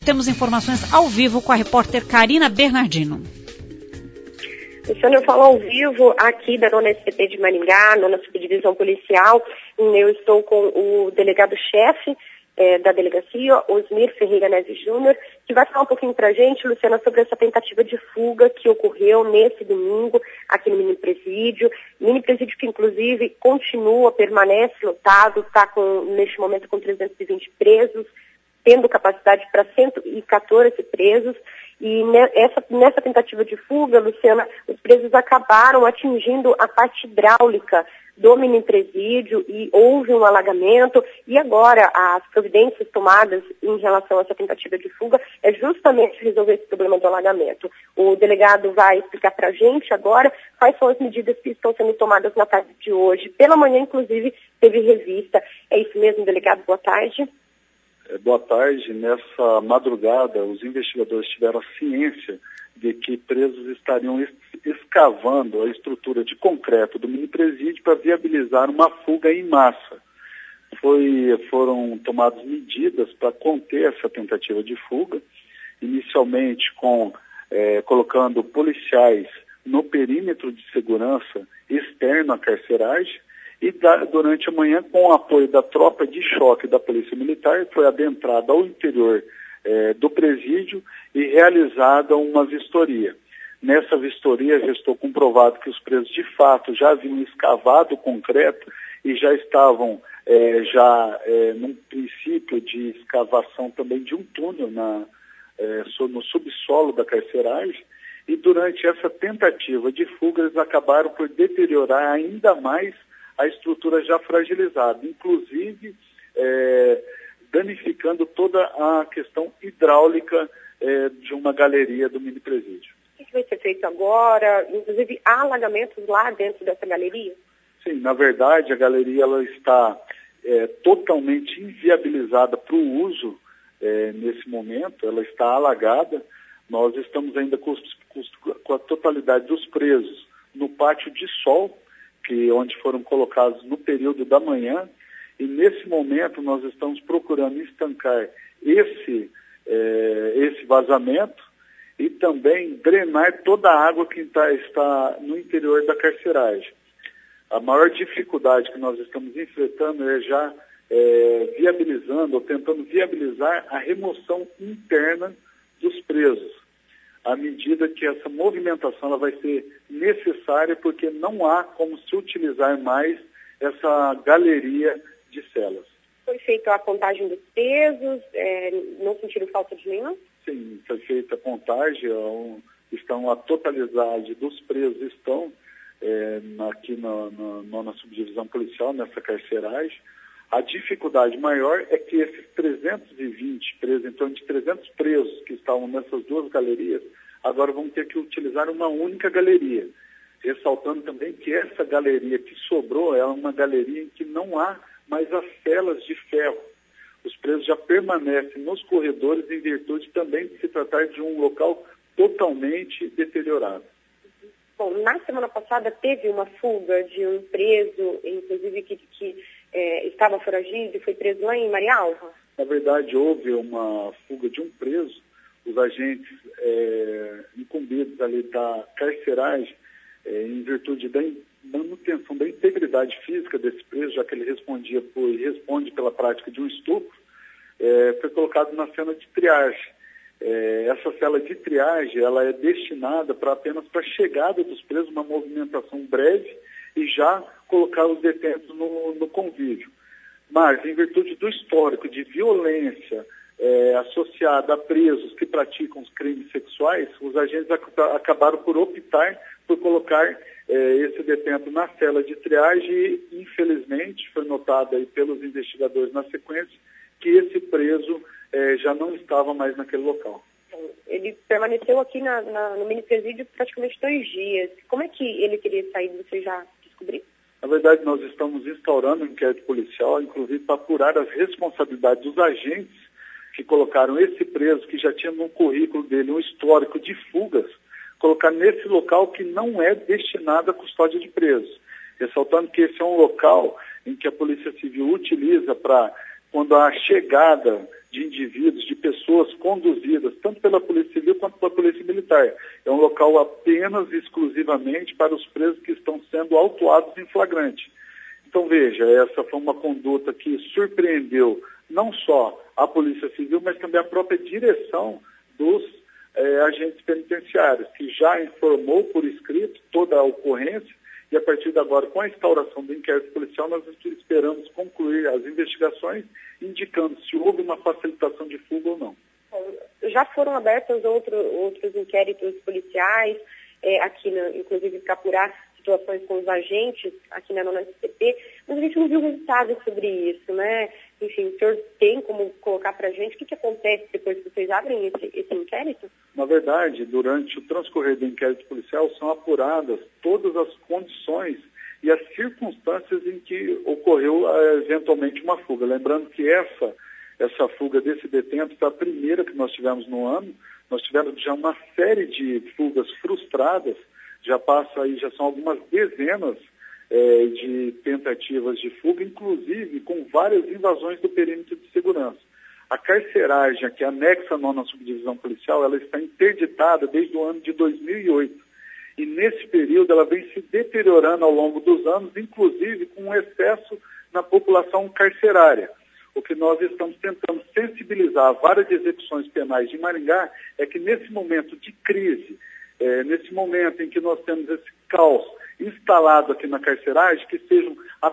Temos informações ao vivo com a repórter Karina Bernardino. Luciano, eu falo ao vivo aqui da nona SPT de Maringá, nona subdivisão policial. Eu estou com o delegado-chefe da delegacia, Osmir Ferreira Neves Júnior, que vai falar um pouquinho para a gente, Luciana, sobre essa tentativa de fuga que ocorreu nesse domingo aqui no mini presídio. Mini presídio que, inclusive, permanece lotado, está neste momento com 320 presos, tendo capacidade para 114 presos. E nessa tentativa de fuga, Luciana, os presos acabaram atingindo a parte hidráulica do mini presídio e houve um alagamento. E agora as providências tomadas em relação a essa tentativa de fuga é justamente resolver esse problema do alagamento. O delegado vai explicar para a gente agora quais são as medidas que estão sendo tomadas na tarde de hoje. Pela manhã, inclusive, teve revista. É isso mesmo, delegado? Boa tarde. Boa tarde. Nessa madrugada, os investigadores tiveram a ciência de que presos estariam escavando a estrutura de concreto do mini presídio para viabilizar uma fuga em massa. Foram tomadas medidas para conter essa tentativa de fuga, inicialmente colocando policiais no perímetro de segurança externo à carceragem, e durante a manhã, com o apoio da tropa de choque da Polícia Militar, foi adentrada ao interior do presídio e realizada uma vistoria. Nessa vistoria já estou comprovado que os presos de fato já haviam escavado o concreto e já estavam num princípio de escavação também de um túnel no subsolo da carceragem, e durante essa tentativa de fuga eles acabaram por deteriorar ainda mais a estrutura já fragilizada, inclusive danificando toda a questão hidráulica de uma galeria do mini presídio. O que vai ser feito agora? Inclusive, há alagamentos lá dentro dessa galeria? Sim, na verdade, a galeria ela está totalmente inviabilizada para o uso nesse momento, ela está alagada. Nós estamos ainda com a totalidade dos presos no pátio de sol, onde foram colocados no período da manhã, e nesse momento nós estamos procurando estancar esse vazamento e também drenar toda a água que está no interior da carceragem. A maior dificuldade que nós estamos enfrentando é já viabilizando ou tentando viabilizar a remoção interna dos presos, à medida que essa movimentação ela vai ser necessária, porque não há como se utilizar mais essa galeria de celas. Foi feita a contagem dos presos, não sentiram falta de nenhum? Sim, foi feita a contagem, a totalidade dos presos estão aqui na subdivisão policial, nessa carceragem. A dificuldade maior é que esses 320 presos, em torno de 300 presos que estavam nessas duas galerias, agora vão ter que utilizar uma única galeria. Ressaltando também que essa galeria que sobrou é uma galeria em que não há mais as celas de ferro. Os presos já permanecem nos corredores em virtude também de se tratar de um local totalmente deteriorado. Bom, na semana passada teve uma fuga de um preso, inclusive que estava foragido e foi preso lá em Marialva? Na verdade, houve uma fuga de um preso. Os agentes incumbidos ali da carceragem, em virtude da manutenção da integridade física desse preso, já que ele responde pela prática de um estupro, foi colocado na cela de triagem. Essa cela de triagem ela é destinada apenas para a chegada dos presos, uma movimentação breve, e já colocar os detentos no convívio. Mas, em virtude do histórico de violência associada a presos que praticam os crimes sexuais, os agentes acabaram por optar por colocar esse detento na cela de triagem e, infelizmente, foi notado aí pelos investigadores na sequência que esse preso já não estava mais naquele local. Ele permaneceu aqui no mini presídio praticamente 2 dias. Como é que ele teria saído? Você já descobriu? Na verdade, nós estamos instaurando um inquérito policial, inclusive para apurar as responsabilidades dos agentes que colocaram esse preso, que já tinha no currículo dele um histórico de fugas, colocar nesse local que não é destinado à custódia de presos. Ressaltando que esse é um local em que a Polícia Civil utiliza para, quando há chegada de indivíduos, de pessoas conduzidas, tanto pela Polícia Civil quanto pela Polícia Militar. É um local apenas e exclusivamente para os presos que estão sendo autuados em flagrante. Então, veja, essa foi uma conduta que surpreendeu não só a Polícia Civil, mas também a própria direção dos agentes penitenciários, que já informou por escrito toda a ocorrência, e a partir de agora, com a instauração do inquérito policial, nós esperamos concluir as investigações, indicando se houve uma facilitação de fuga ou não. Já foram abertos outros inquéritos policiais, inclusive para apurar situações com os agentes aqui na nona SCP, mas a gente não viu resultados sobre isso, né? Enfim, o senhor tem como colocar para a gente o que acontece depois que vocês abrem esse inquérito? Na verdade, durante o transcorrer do inquérito policial, são apuradas todas as condições e as circunstâncias em que ocorreu eventualmente uma fuga. Lembrando que essa fuga desse detento foi a primeira que nós tivemos no ano. Nós tivemos já uma série de fugas frustradas, já são algumas dezenas de tentativas de fuga, inclusive com várias invasões do perímetro de segurança. A carceragem, que é anexa à nona subdivisão policial, ela está interditada desde o ano de 2008. E nesse período ela vem se deteriorando ao longo dos anos, inclusive com um excesso na população carcerária. O que nós estamos tentando sensibilizar a vara de execuções penais de Maringá é que nesse momento de crise, nesse momento em que nós temos esse caos instalado aqui na carceragem, que seja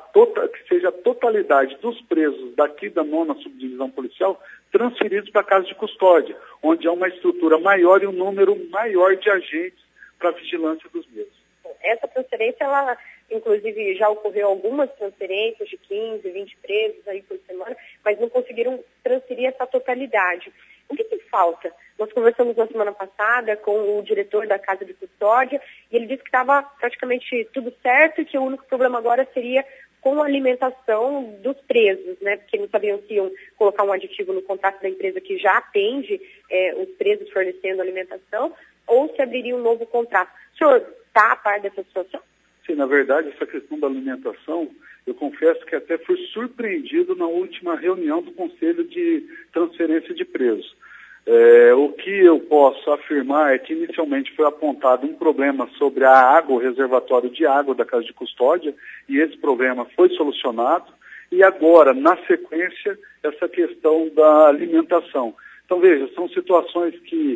a totalidade dos presos daqui da nona subdivisão policial transferidos para a casa de custódia, onde há uma estrutura maior e um número maior de agentes para a vigilância dos mesmos. Essa transferência, ela, inclusive, já ocorreu algumas transferências de 15, 20 presos aí por semana, mas não conseguiram transferir essa totalidade. O que falta? Nós conversamos na semana passada com o diretor da Casa de Custódia e ele disse que estava praticamente tudo certo e que o único problema agora seria com a alimentação dos presos, né? Porque não sabiam se iam colocar um aditivo no contrato da empresa que já atende os presos fornecendo alimentação ou se abriria um novo contrato. O senhor está a par dessa situação? Sim, na verdade, essa questão da alimentação, eu confesso que até fui surpreendido na última reunião do Conselho de Transferência de Presos. O que eu posso afirmar é que inicialmente foi apontado um problema sobre a água, o reservatório de água da Casa de Custódia, e esse problema foi solucionado, e agora, na sequência, essa questão da alimentação. Então, veja, são situações que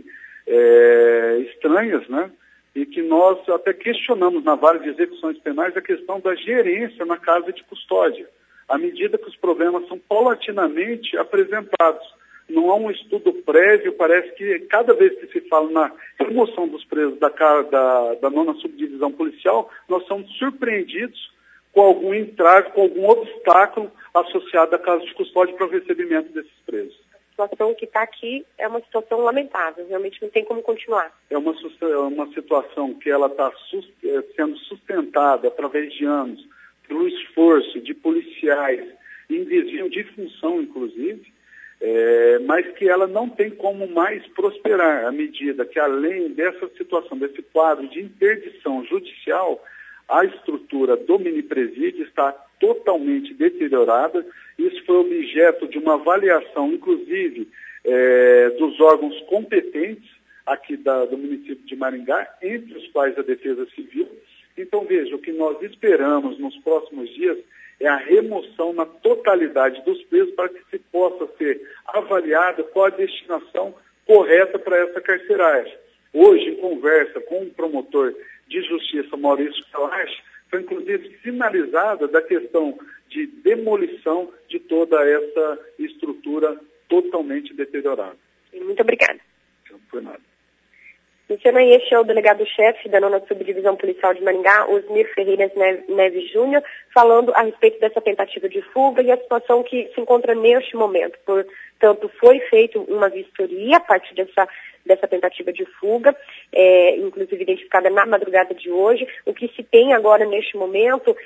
estranhas, né? E que nós até questionamos na vara de execuções penais a questão da gerência na Casa de Custódia, à medida que os problemas são paulatinamente apresentados. Não há um estudo prévio, parece que cada vez que se fala na remoção dos presos da nona subdivisão policial, nós somos surpreendidos com algum entrave, com algum obstáculo associado à Casa de Custódia para o recebimento desses presos. A situação que está aqui é uma situação lamentável, realmente não tem como continuar. É uma situação que ela está sendo sustentada através de anos pelo esforço de policiais em desvio de função, inclusive, mas que ela não tem como mais prosperar à medida que, além dessa situação, desse quadro de interdição judicial, a estrutura do mini-presídio está totalmente deteriorada. Isso foi objeto de uma avaliação, inclusive, dos órgãos competentes aqui do município de Maringá, entre os quais a Defesa Civil. Então, veja, o que nós esperamos nos próximos dias é a remoção na totalidade dos presos para que se possa ser avaliada qual a destinação correta para essa carceragem. Hoje, em conversa com o promotor de justiça, Maurício Calache, foi inclusive sinalizada da questão de demolição de toda essa estrutura totalmente deteriorada. Muito obrigada. Não foi nada. Luciana, este é o delegado-chefe da nona subdivisão policial de Maringá, Osmir Ferreira Neves Júnior, falando a respeito dessa tentativa de fuga e a situação que se encontra neste momento. Portanto, foi feita uma vistoria a partir dessa tentativa de fuga, inclusive identificada na madrugada de hoje. O que se tem agora neste momento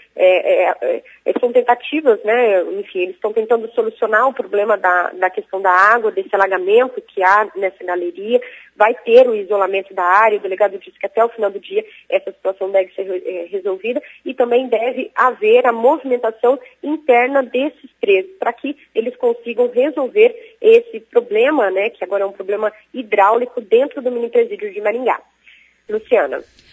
são tentativas, né? Enfim, eles estão tentando solucionar o problema da questão da água, desse alagamento que há nessa galeria. vai ter o isolamento da área. O delegado disse que até o final do dia essa situação deve ser resolvida e também deve haver a movimentação interna desses presos para que eles consigam resolver esse problema, né, que agora é um problema hidráulico dentro do mini presídio de Maringá. Luciana.